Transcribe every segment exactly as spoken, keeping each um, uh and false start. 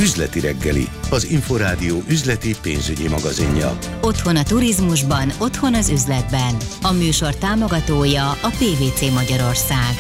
Üzleti reggeli, az Inforádió üzleti pénzügyi magazinja. Otthon a turizmusban, otthon az üzletben. A műsor támogatója a pé vé cé Magyarország.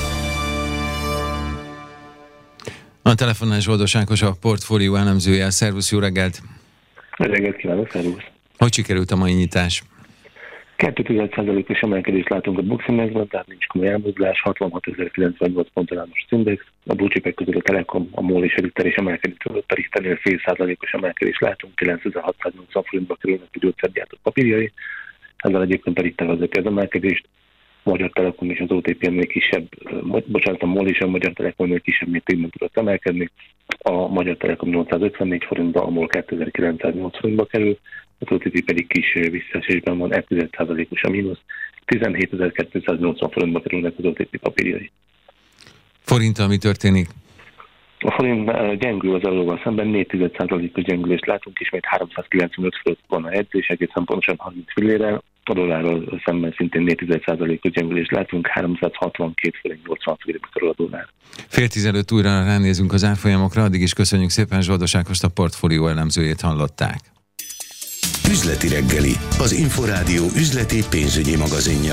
A telefonnál Zsoldos Ákos, a portfólió elemzője. Szervusz, jó reggelt! Reggelt kívánok, szervusz! Hogy sikerült a mai nyitás? kettő egész egy százalékos emelkedést látunk a Bux Indexben, tehát nincs komoly elmozdulás, hatvanhatezer-kilencvennyolc ponton áll most az Index. A blue chipek közül a Telekom, a MOL és a Richter is emelkedik, a Richternél fél százalékos emelkedést látunk, kilencezer-hatszáznyolcvan forintba kerülnek a gyógyszergyártók papírjai. Ezzel egyébként a Richter vezető az emelkedést, a Magyar Telekom és az o té pé-nél kisebb, bocsánat, a MOL és a Magyar Telekomnél kisebb mértékben tudott emelkedni. A Magyar Telekom nyolcszázötvennégy forintba, a MOL kétezer-kilencszáznyolc forintba kerül, az o té pé pedig kis visszaesésben van, egy százalékos a mínusz, tizenhétezer-kétszáznyolcvan forintba kerülnek az o té pé papírjai. Forinttal mi történik? A forint gyengül az euróval szemben, négy százalékos gyengülést látunk, ismét háromszázkilencvenöt fölött van a jegyzés, egészen pontosan harminc fillérrel, a dollárral szemben szintén négy százalékos gyengülést látunk, háromszázhatvankét forint nyolcvan fillérbe kerül a dollár. Fél tizenöt újra ránézünk az árfolyamokra, addig is köszönjük szépen, Zsoldos Ákost, a portfólió elemzőjét hallották. Üzleti reggeli, az Inforádió üzleti pénzügyi magazinja.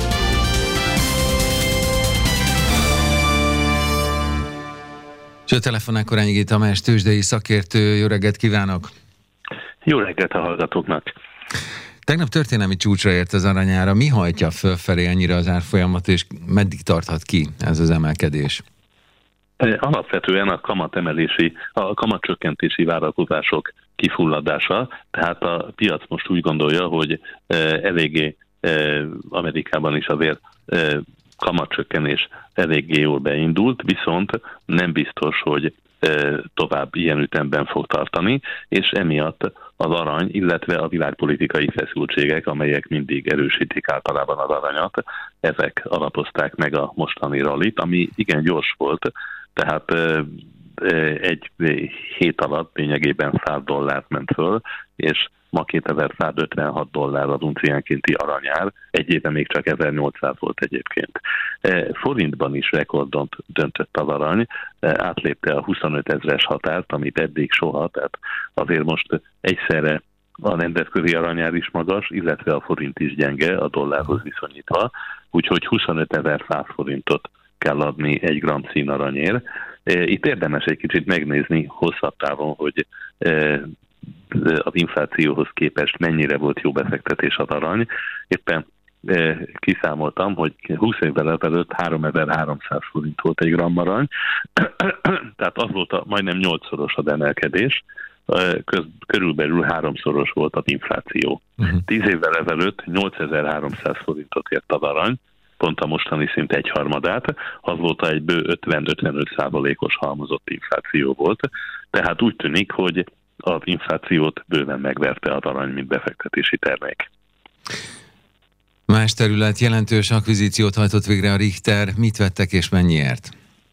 És a telefonál Korányi Tamás, tőzsdei szakértő, jó reggelt kívánok! Jó reggelt a hallgatóknak! Tegnap történelmi csúcsra ért az aranyára. Mi hajtja fölfelé ennyire az árfolyamat, és meddig tarthat ki ez az emelkedés? Alapvetően a kamatemelési, a kamatcsökkentési várakozások kifulladása, tehát a piac most úgy gondolja, hogy eléggé Amerikában is azért kamatcsökkenés eléggé jól beindult, viszont nem biztos, hogy tovább ilyen ütemben fog tartani, és emiatt az arany, illetve a világpolitikai feszültségek, amelyek mindig erősítik általában az aranyat, ezek alapozták meg a mostani rallit, ami igen gyors volt, tehát egy hét alatt lényegében száz dollárt ment föl, és ma kétezer-százötvenhat dollár az unciánkénti aranyár, egy éve még csak ezernyolcszáz volt egyébként. Forintban is rekordot döntött az arany, átlépte a huszonöt ezres határt, amit eddig soha, tehát azért most egyszerre a nemzetközi aranyár is magas, illetve a forint is gyenge a dollárhoz viszonyítva, úgyhogy huszonötezer-száz forintot kell adni egy gram színaranyért. Itt érdemes egy kicsit megnézni hosszabb távon, hogy az inflációhoz képest mennyire volt jó befektetés az arany. Éppen kiszámoltam, hogy húsz évvel ezelőtt háromezer-háromszáz forint volt egy gram arany, tehát az volt a majdnem nyolcszoros az emelkedés, Köz, körülbelül háromszoros volt az infláció. Uh-huh. Tíz évvel ezelőtt nyolcezer-háromszáz forintot ért az arany, pont a mostani szint egyharmadát, az volt egy bő ötven-ötvenöt százalékos halmozott infláció volt, tehát úgy tűnik, hogy az inflációt bőven megverte az arany, mint befektetési termék. Más terület, jelentős akvizíciót hajtott végre a Richter. Mit vettek és mennyiért?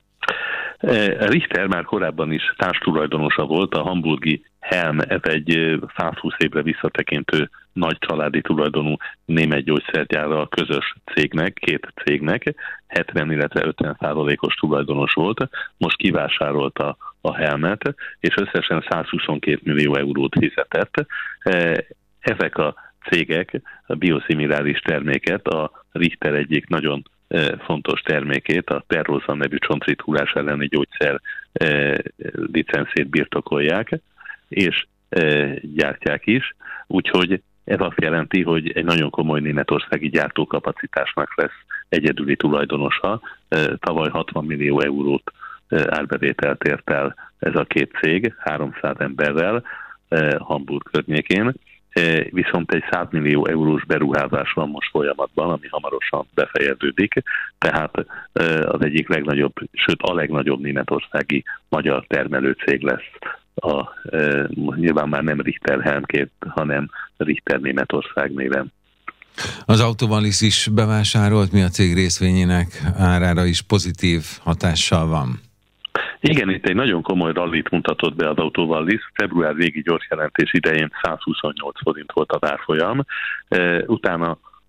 A Richter már korábban is társtulajdonosa volt, a hamburgi Helm, ez egy százhúsz évre visszatekintő nagy családi tulajdonú német gyógyszergyárral közös cégnek, két cégnek, hetven, illetve ötven százalékos tulajdonos volt, most kivásárolta a Helmet, és összesen százhuszonkét millió eurót fizetett. Ezek a cégek a bioszimiláris terméket, a Richter egyik nagyon fontos termékét, a Terrosa nevű csontritulás elleni gyógyszer licenszét birtokolják, és gyártják is, úgyhogy ez azt jelenti, hogy egy nagyon komoly németországi gyártókapacitásnak lesz egyedüli tulajdonosa. Tavaly hatvan millió eurót árbevételt ért el ez a két cég, háromszáz emberrel Hamburg környékén, viszont egy száz millió eurós beruházás van most folyamatban, ami hamarosan befejeződik, tehát az egyik legnagyobb, sőt a legnagyobb németországi magyar termelőcég lesz. A, e, nyilván már nem Richter Helmként, hanem Richter Németország néven. Az Autovalis is bevásárolt, mi a cég részvényének árára is pozitív hatással van? Igen, itt egy nagyon komoly rallit mutatott be az Autovalis. Február végi gyors jelentés idején százhuszonnyolc forint volt az árfolyam. E, utána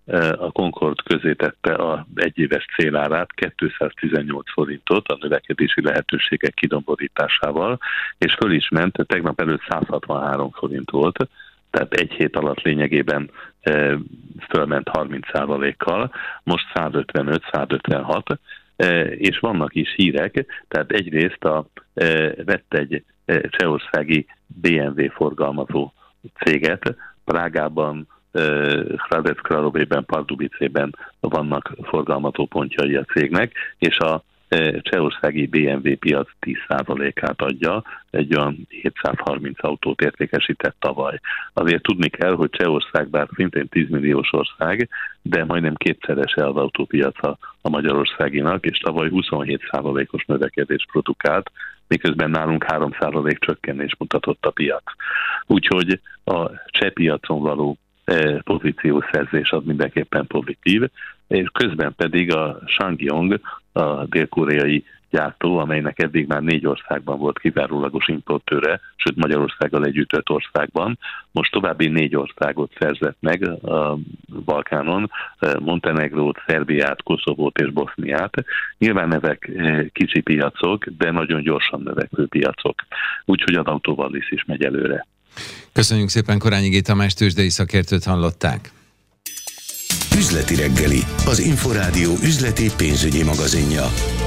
a Concord közé tette a egyéves célárát, kétszáztizennyolc forintot a növekedési lehetőségek kidomborításával, és föl is ment, tegnap előtt száz hatvanhárom forint volt, tehát egy hét alatt lényegében e, fölment harminc százalékkal, most száz ötvenöt száz ötvenhat, e, és vannak is hírek, tehát egyrészt a, e, vett egy e, csehországi bé em vé forgalmazó céget, Prágában, Hradec Králové-ben, Pardubicében vannak forgalmazó pontjai a cégnek, és a csehországi bé em vé piac tíz százalékát adja, egy olyan hétszázharminc autót értékesített tavaly. Azért tudni kell, hogy Csehország bár szintén tíz milliós ország, de majdnem kétszerese az autópiaca a magyarországinak, és tavaly huszonhét százalékos növekedés produkált, miközben nálunk három százalék csökkenés mutatott a piac. Úgyhogy a cseh piacon való pozíciószerzés az mindenképpen pozitív, és közben pedig a Ssangyong, a dél-koreai gyártó, amelynek eddig már négy országban volt kizárólagos importőre, sőt Magyarországgal együtt öt országban, most további négy országot szerzett meg a Balkánon, Montenegrót, Szerbiát, Koszovót és Boszniát. Nyilván ezek kicsi piacok, de nagyon gyorsan növekvő piacok. Úgyhogy az autóvallis is megy előre. Köszönjük szépen, Korányi G. Tamás tőzsdei szakértőt hallották. Üzleti reggeli, az Inforádió üzleti pénzügyi magazinja.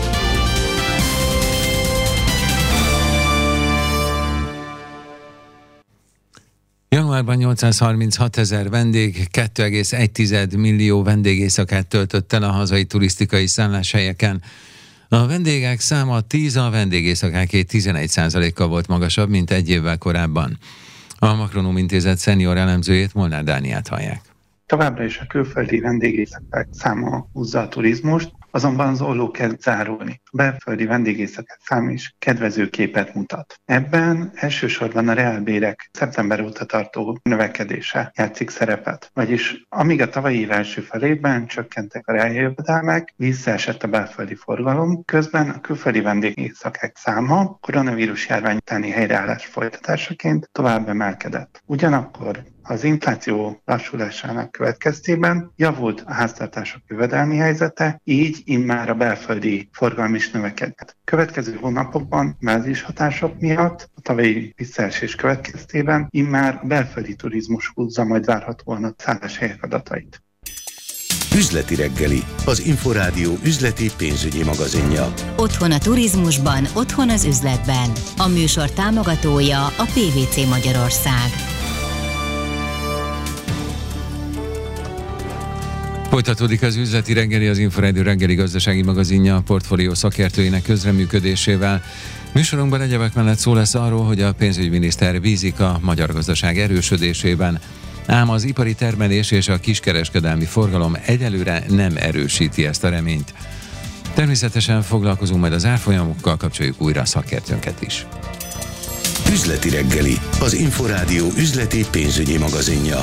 Januárban nyolcszázharminchat ezer vendég, két egész egy millió vendégészakát töltött el a hazai turisztikai szálláshelyeken. A vendégek száma tíz, a vendégészakáké tizenegy százalékkal volt magasabb, mint egy évvel korábban. A Makronum Intézet szenior elemzőjét, Molnár Dániát hallják. Továbbra is a külföldi vendégészakák száma húzza a turizmust, azonban az olló kezd zárulni. A belföldi vendégészakák szám is kedvező képet mutat. Ebben elsősorban a reálbérek szeptember óta tartó növekedése játszik szerepet. Vagyis amíg a tavalyi év első felében csökkentek a reáljövedelmek, visszaesett a belföldi forgalom, közben a külföldi vendégészakák száma koronavírus járvány utáni helyreállás folytatásaként tovább emelkedett. Ugyanakkor az infláció lassulásának következtében javult a háztartások jövedelmi helyzete, így immár a belföldi forgalom is növekedett. Következő hónapokban mázis hatások miatt a tavalyi visszaesés következtében immár a belföldi turizmus húzza majd várhatóan a szálláshelyek adatait. Üzleti reggeli, az Inforádió üzleti pénzügyi magazinja. Otthon a turizmusban, otthon az üzletben. A műsor támogatója a pé vé cé Magyarország. Folytatódik az üzleti reggeli, az Inforádió reggeli gazdasági magazinja a portfólió szakértőinek közreműködésével. Műsorunkban egyebek mellett szó lesz arról, hogy a pénzügyminiszter bízik a magyar gazdaság erősödésében, ám az ipari termelés és a kiskereskedelmi forgalom egyelőre nem erősíti ezt a reményt. Természetesen foglalkozunk majd az árfolyamokkal, kapcsoljuk újra a szakértőnket is. Üzleti reggeli, az Inforádió üzleti pénzügyi magazinja.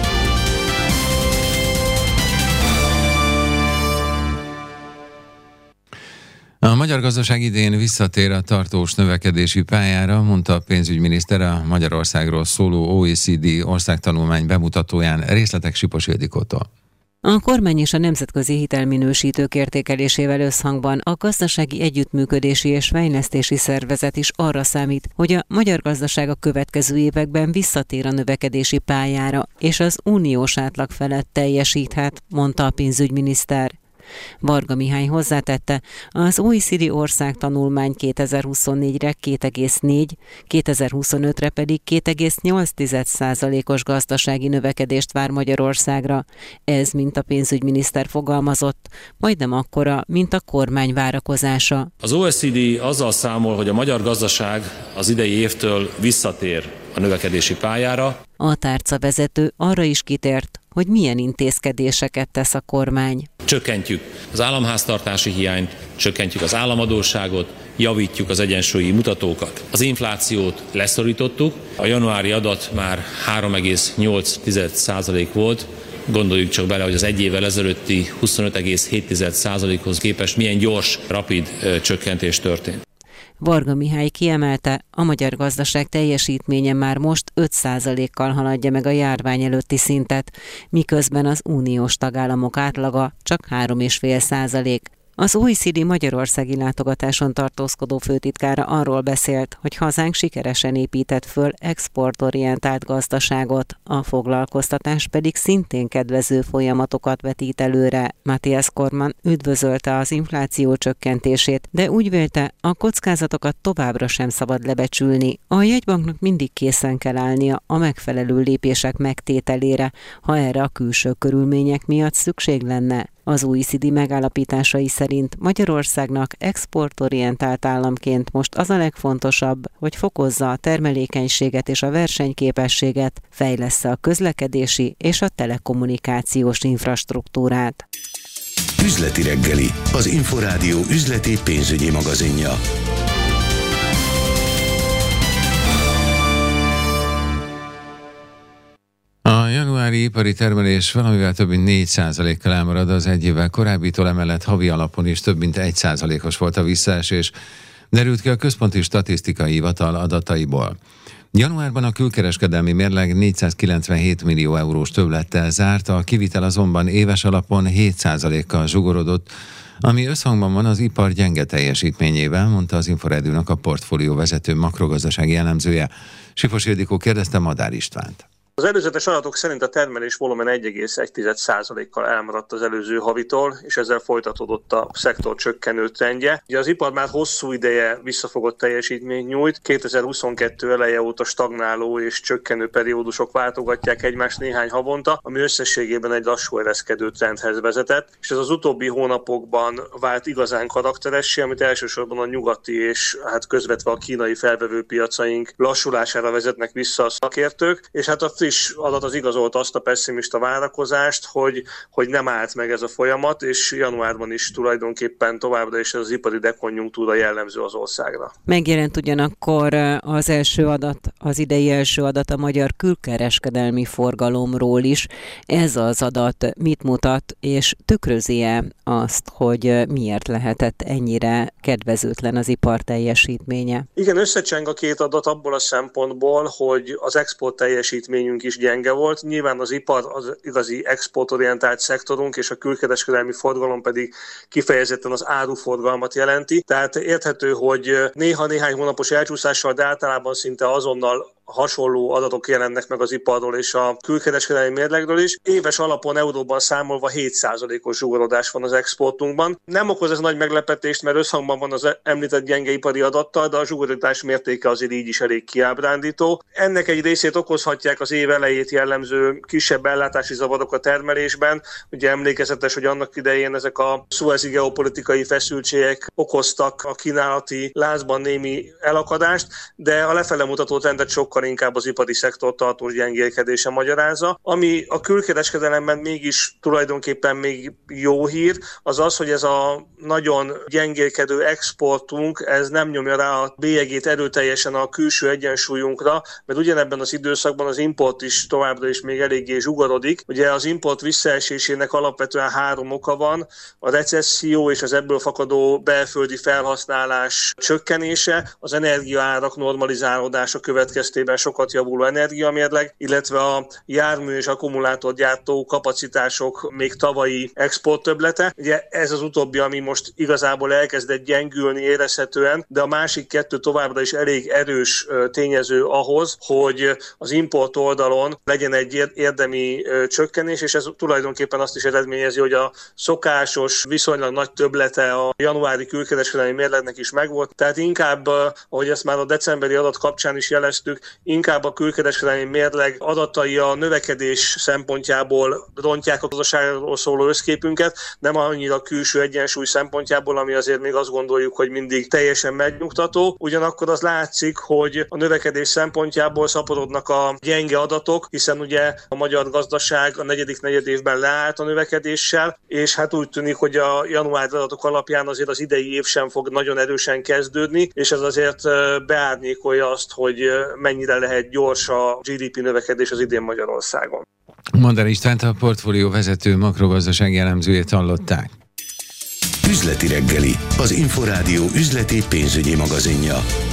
A magyar gazdaság idén visszatér a tartós növekedési pályára, mondta a pénzügyminiszter a Magyarországról szóló o e cé dé országtanulmány bemutatóján. Részletek Sipos Ildikótól. A kormány és a nemzetközi hitelminősítők értékelésével összhangban a Gazdasági Együttműködési és Fejlesztési Szervezet is arra számít, hogy a magyar gazdaság a következő években visszatér a növekedési pályára, és az uniós átlag felett teljesíthet, mondta a pénzügyminiszter. Varga Mihály hozzátette, az o e cé dé országtanulmány kétezer-huszonnégyre két egész négy, kétezer-huszonötre pedig két egész nyolc százalékos gazdasági növekedést vár Magyarországra. Ez, mint a pénzügyminiszter fogalmazott, majdnem akkora, mint a kormány várakozása. Az o e cé dé azzal számol, hogy a magyar gazdaság az idei évtől visszatér a növekedési pályára. A tárcavezető arra is kitért, hogy milyen intézkedéseket tesz a kormány. Csökkentjük az államháztartási hiányt, csökkentjük az államadósságot, javítjuk az egyensúlyi mutatókat. Az inflációt leszorítottuk, a januári adat már három egész nyolc százalék volt, gondoljuk csak bele, hogy az egy évvel ezelőtti huszonöt egész hét százalékhoz képest milyen gyors, rapid ö, csökkentés történt. Varga Mihály kiemelte, a magyar gazdaság teljesítménye már most öt százalékkal haladja meg a járvány előtti szintet, miközben az uniós tagállamok átlaga csak három egész öt százalék. Az o e cé dé magyarországi látogatáson tartózkodó főtitkára arról beszélt, hogy hazánk sikeresen épített föl exportorientált gazdaságot, a foglalkoztatás pedig szintén kedvező folyamatokat vetít előre. Matthias Kormann üdvözölte az infláció csökkentését, de úgy vélte, a kockázatokat továbbra sem szabad lebecsülni. A jegybanknak mindig készen kell állnia a megfelelő lépések megtételére, ha erre a külső körülmények miatt szükség lenne. Az o e cé dé megállapításai szerint Magyarországnak exportorientált államként most az a legfontosabb, hogy fokozza a termelékenységet és a versenyképességet, fejlessze a közlekedési és a telekommunikációs infrastruktúrát. Üzleti reggeli, az Inforádió üzleti pénzügyi magazinja. A januári ipari termelés valamivel több mint négy százalékkal elmarad az egy évvel korábbitól, emellett havi alapon is több mint egy százalékos volt a visszaesés, derült ki a Központi Statisztikai Hivatal adataiból. Januárban a külkereskedelmi mérleg négyszázkilencvenhét millió eurós többlettel zárt, a kivitel azonban éves alapon hét százalékkal zsugorodott, ami összhangban van az ipar gyenge teljesítményével, mondta az Inforádiónak a portfólió vezető makrogazdasági elemzője. Sipos Ildikó kérdezte Madár Istvánt. Az előzetes adatok szerint a termelés volumen egy egész egy százalékkal elmaradt az előző havitól, és ezzel folytatódott a szektor csökkenő trendje. Ugye az ipar már hosszú ideje visszafogott teljesítményt nyújt, kétezer-huszonkettő eleje óta stagnáló és csökkenő periódusok váltogatják egymást néhány havonta, ami összességében egy lassú ereszkedő trendhez vezetett, és ez az utóbbi hónapokban vált igazán karakteressé, amit elsősorban a nyugati és hát közvetve a kínai felvevő piacaink lassulására vezetnek vissza a szakértők, és hát a friss adat az igazolta azt a pesszimista várakozást, hogy, hogy nem állt meg ez a folyamat, és januárban is tulajdonképpen továbbra is az ipari dekonjunktúra jellemző az országra. Megjelent ugyanakkor az első adat, az idei első adat a magyar külkereskedelmi forgalomról is. Ez az adat mit mutat, és tükrözi-e azt, hogy miért lehetett ennyire kedvezőtlen az ipar teljesítménye? Igen, összecseng a két adat abból a szempontból, hogy az export teljesítményünk is gyenge volt. Nyilván az ipar az igazi exportorientált szektorunk, és a külkereskedelmi forgalom pedig kifejezetten az áruforgalmat jelenti. Tehát érthető, hogy néha néhány hónapos elcsúszással, de általában szinte azonnal hasonló adatok jelennek meg az iparról és a külkereskedelmi mérlegről is. Éves alapon euróban számolva hét százalékos zsugorodás van az exportunkban. Nem okoz ez nagy meglepetést, mert összhangban van az említett gyenge ipari adattal, de a zsugorodás mértéke azért így is elég kiábrándító. Ennek egy részét okozhatják az év elejét jellemző kisebb ellátási zavarok a termelésben. Ugye emlékezetes, hogy annak idején ezek a szuezi geopolitikai feszültségek okoztak a kínálati láncban némi elakadást, de a lefele mutató trendet sokkal inkább az ipari szektor tartós gyengélkedése magyarázza. Ami a külkereskedelemben mégis tulajdonképpen még jó hír, az az, hogy ez a nagyon gyengélkedő exportunk, ez nem nyomja rá a bélyegét erőteljesen a külső egyensúlyunkra, mert ugyanebben az időszakban az import is továbbra is még eléggé zsugorodik. Ugye az import visszaesésének alapvetően három oka van, a recesszió és az ebből fakadó belföldi felhasználás csökkenése, az energiaárak normalizálódása következtében sokat javuló energiamérleg, illetve a jármű és akkumulátorgyártó kapacitások még tavalyi export többlete. Ugye ez az utóbbi, ami most igazából elkezdett gyengülni érezhetően, de a másik kettő továbbra is elég erős tényező ahhoz, hogy az import oldalon legyen egy érdemi csökkenés, és ez tulajdonképpen azt is eredményezi, hogy a szokásos, viszonylag nagy többlete a januári külkereskedelmi mérlegnek is megvolt. Tehát inkább, ahogy ezt már a decemberi adat kapcsán is jeleztük, inkább a külkereskedelmi mérleg adatai a növekedés szempontjából rontják a gazdaságról szóló összképünket, nem annyira a külső egyensúly szempontjából, ami azért még azt gondoljuk, hogy mindig teljesen megnyugtató. Ugyanakkor az látszik, hogy a növekedés szempontjából szaporodnak a gyenge adatok, hiszen ugye a magyar gazdaság a negyedik negyedévben leállt a növekedéssel, és hát úgy tűnik, hogy a januári adatok alapján azért az idei év sem fog nagyon erősen kezdődni, és ez azért beárnyékolja azt, hogy mennyire lehet gyors a gé dé pé növekedés az idén Magyarországon. Madár Istvánt, a portfólió vezető makrogazdasági elemzőjét hallották. Üzleti reggeli, az Inforádió üzleti pénzügyi magazinja.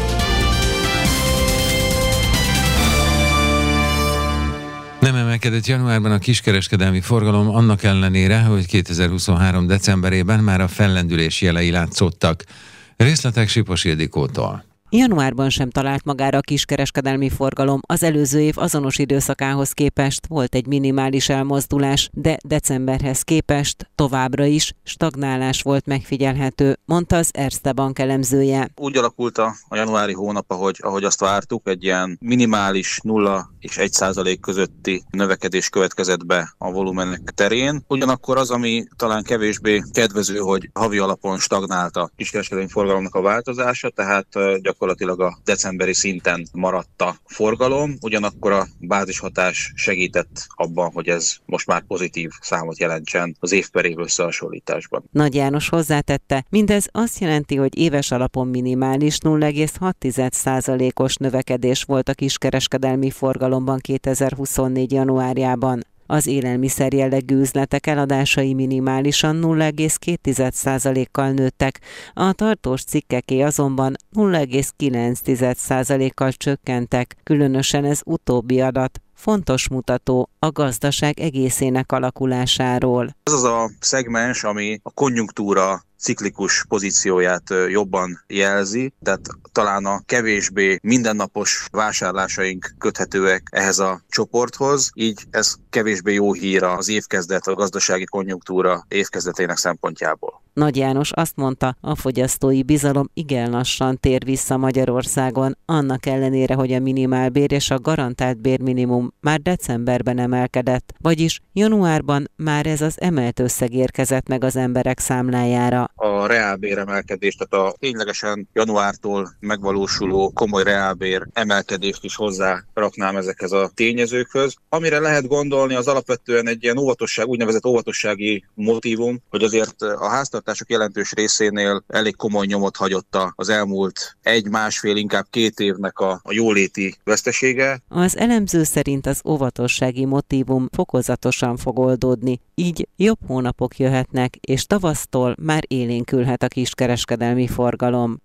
Nem emelkedett januárban a kiskereskedelmi forgalom, annak ellenére, hogy kétezer-huszonhárom decemberében már a fellendülés jelei látszottak. Részletek Sipos Ildikótól. Januárban sem talált magára a kiskereskedelmi forgalom, az előző év azonos időszakához képest volt egy minimális elmozdulás, de decemberhez képest továbbra is stagnálás volt megfigyelhető, mondta az Erste Bank elemzője. Úgy alakult a, a januári hónap, ahogy, ahogy azt vártuk, egy ilyen minimális nulla és egy százalék közötti növekedés következett be a volumenek terén. Ugyanakkor az, ami talán kevésbé kedvező, hogy havi alapon stagnált a kiskereskedelmi forgalomnak a változása, tehát gyakorlatilag a decemberi szinten maradt a forgalom, ugyanakkor a bázishatás segített abban, hogy ez most már pozitív számot jelentsen az év per év összehasonlításban. Nagy János hozzátette, mindez azt jelenti, hogy éves alapon minimális nulla egész hat százalékos növekedés volt a kiskereskedelmi forgalomban kétezer-huszonnégy januárjában. Az élelmiszer jellegű üzletek eladásai minimálisan nulla egész két százalékkal nőttek, a tartós cikkeké azonban nulla egész kilenc százalékkal csökkentek, különösen ez utóbbi adat fontos mutató a gazdaság egészének alakulásáról. Ez az a szegmens, ami a konjunktúra ciklikus pozícióját jobban jelzi, tehát talán a kevésbé mindennapos vásárlásaink köthetőek ehhez a csoporthoz, így ez kevésbé jó hír az évkezdet, a gazdasági konjunktúra évkezdetének szempontjából. Nagy János azt mondta, a fogyasztói bizalom igen lassan tér vissza Magyarországon, annak ellenére, hogy a minimálbér és a garantált bérminimum már decemberben emelkedett, vagyis januárban már ez az emelt összeg érkezett meg az emberek számlájára. A reálbér emelkedés, tehát a ténylegesen januártól megvalósuló komoly reálbér emelkedést is hozzá raknám ezekhez a tényezőkhöz. Amire lehet gondolni, az alapvetően egy ilyen óvatosság, úgynevezett óvatossági motívum, hogy azért a háztartások jelentős részénél elég komoly nyomot hagyott az elmúlt egy-másfél, inkább két évnek a, a jóléti vesztesége. Az elemző szerint az óvatossági motívum fokozatosan fog oldódni, így jobb hónapok jöhetnek, és tavasztól már élénkülhet a kiskereskedelmi forgalom.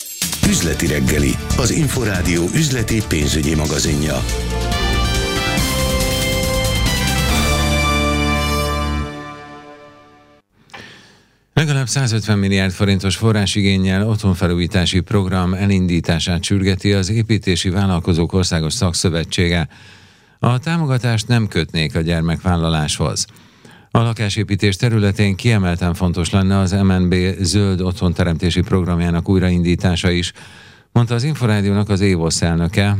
Üzleti reggeli, az Inforádió üzleti pénzügyi magazinja. Legalább százötven milliárd forintos forrásigénnyel otthonfelújítási program elindítását sürgeti az Építési Vállalkozók Országos Szakszövetsége. A támogatást nem kötnék a gyermekvállaláshoz. A lakásépítés területén kiemelten fontos lenne az em en bé zöld otthonteremtési programjának újraindítása is, mondta az Inforádiónak az évosz elnöke.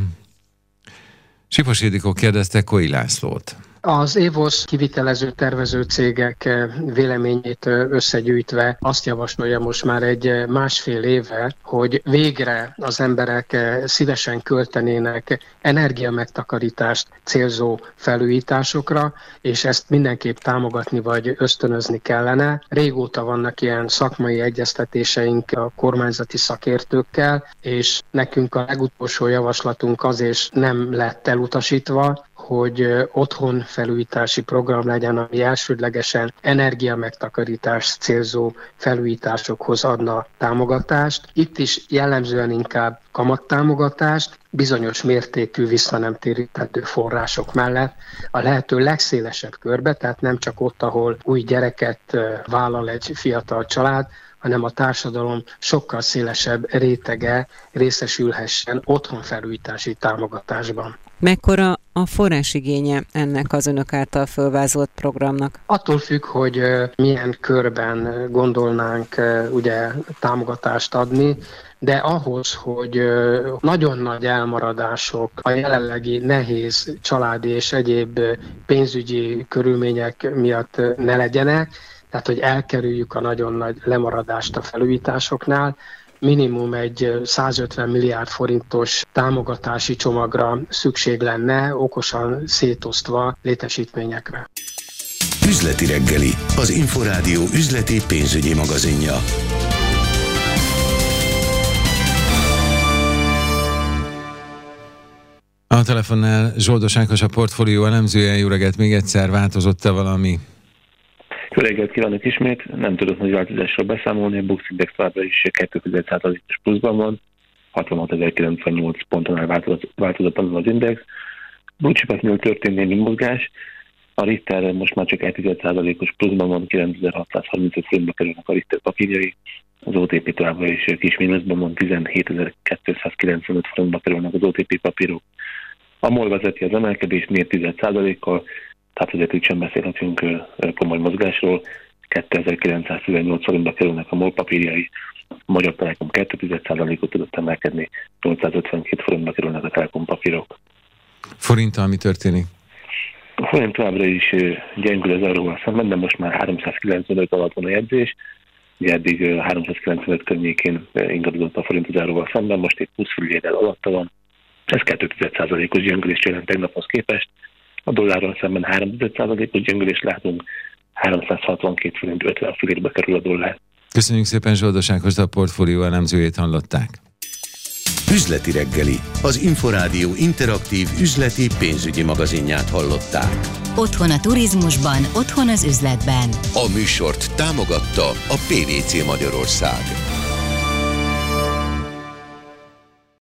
Sipos Ildikó kérdezte Koi Lászlót. Az évosz kivitelező tervező cégek véleményét összegyűjtve azt javasolja most már egy másfél éve, hogy végre az emberek szívesen költenének energiamegtakarítást célzó felújításokra, és ezt mindenképp támogatni vagy ösztönözni kellene. Régóta vannak ilyen szakmai egyeztetéseink a kormányzati szakértőkkel, és nekünk a legutolsó javaslatunk az, és nem lett elutasítva, hogy otthon felújítási program legyen, ami elsődlegesen energiamegtakarítás célzó felújításokhoz adna támogatást. Itt is jellemzően inkább kamattámogatást, bizonyos mértékű visszanemtéríthető források mellett a lehető legszélesebb körbe, tehát nem csak ott, ahol új gyereket vállal egy fiatal család, hanem a társadalom sokkal szélesebb rétege részesülhessen otthonfelújítási támogatásban. Mekkora a forrásigénye ennek az önök által fölvázolt programnak? Attól függ, hogy milyen körben gondolnánk ugye támogatást adni, de ahhoz, hogy nagyon nagy elmaradások a jelenlegi nehéz családi és egyéb pénzügyi körülmények miatt ne legyenek, tehát hogy elkerüljük a nagyon nagy lemaradást a felújításoknál, minimum egy százötven milliárd forintos támogatási csomagra szükség lenne, okosan szétosztva létesítményekre. Üzleti reggeli, az Inforádió üzleti pénzügyi magazinja. A telefonnál Zsoldos Ákos, a portfólió elemzője. Jó reggelt még egyszer, változott-e valami? Jó reggelt kívánok ismét, nem tudok nagy változásról beszámolni, a Bux Index továbbra is két egész egy százalékos pluszban van, hatvanhatezer-kilencvennyolc pontonál változatlanul az index. Blue chipeknél történt némi mozgás, a Richter most már csak egy százalékos pluszban van, kilencezer-hatszázharmincöt forintba kerülnek a Richter papírjai, az o té pé továbbra is kis mínuszban van, tizenhétezer-kétszázkilencvenöt forintba kerülnek az o té pé papírok. A MOL vezeti az emelkedést négy százalékkal, tehát azért itt sem beszélhetünk komoly mozgásról, kétezer-kilencszáztizennyolc forintba kerülnek a MOL papírjai, a Magyar Telekom két százalékot tudott emelkedni, nyolcszázötvenkét forintba kerülnek a Telekom papírok. Forinttal mi történik? A forint továbbra is gyengül az euróval szemben, de most már háromszázkilencvenöt alatt van a jegyzés, ugye eddig háromszázkilencvenöt környékén ingadozott a forint az euróval szemben, most itt húsz fillérrel alatta van, ez két százalékos gyengülést jelent tegnaphoz képest, a dollárral szemben három százalékos gyengülést látunk, háromszázhatvankét forint ötven fillérbe kerül a dollár. Köszönjük szépen, Zsoldos Ágost, a portfólió elemzőjét hallották. Üzleti reggeli, az Inforádió interaktív üzleti pénzügyi magazinját hallották. Otthon a turizmusban, otthon az üzletben. A műsort támogatta a pé vé cé Magyarország.